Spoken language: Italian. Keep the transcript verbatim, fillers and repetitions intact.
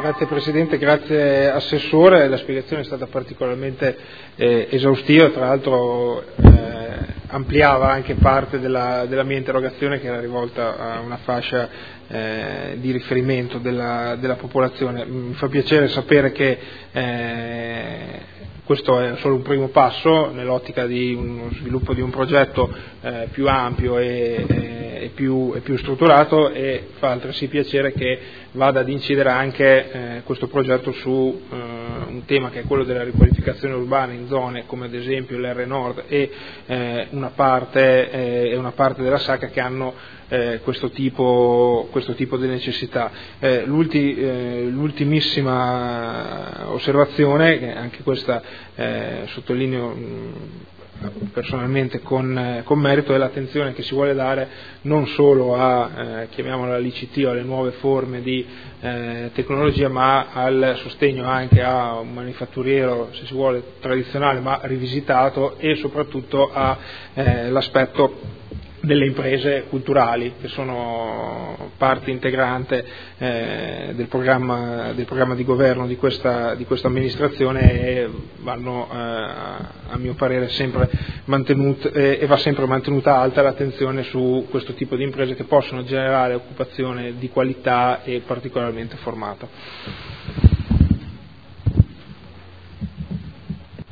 Grazie Presidente, grazie Assessore, la spiegazione è stata particolarmente eh, esaustiva, tra l'altro eh, ampliava anche parte della, della mia interrogazione, che era rivolta a una fascia eh, di riferimento della, della popolazione. Mi fa piacere sapere che eh, questo è solo un primo passo nell'ottica di uno sviluppo di un progetto eh, più ampio e, e, e, più, e più strutturato, e fa altresì piacere che vada ad incidere anche eh, questo progetto su eh, un tema che è quello della riqualificazione urbana in zone come ad esempio l'R Nord e eh, una parte, eh, una parte della Sacca che hanno eh, questo, tipo, questo tipo di necessità. Eh, l'ulti, eh, l'ultimissima osservazione, che anche questa eh, sottolineo mh, personalmente con, con merito, è l'attenzione che si vuole dare non solo a, eh, chiamiamola l'I C T o alle nuove forme di eh, tecnologia, ma al sostegno anche a un manifatturiero, se si vuole, tradizionale ma rivisitato, e soprattutto all'aspetto eh, delle imprese culturali, che sono parte integrante eh, del, programma, del programma di governo di questa, di questa amministrazione, e vanno eh, a mio parere sempre mantenute, eh, e va sempre mantenuta alta l'attenzione su questo tipo di imprese che possono generare occupazione di qualità e particolarmente formata.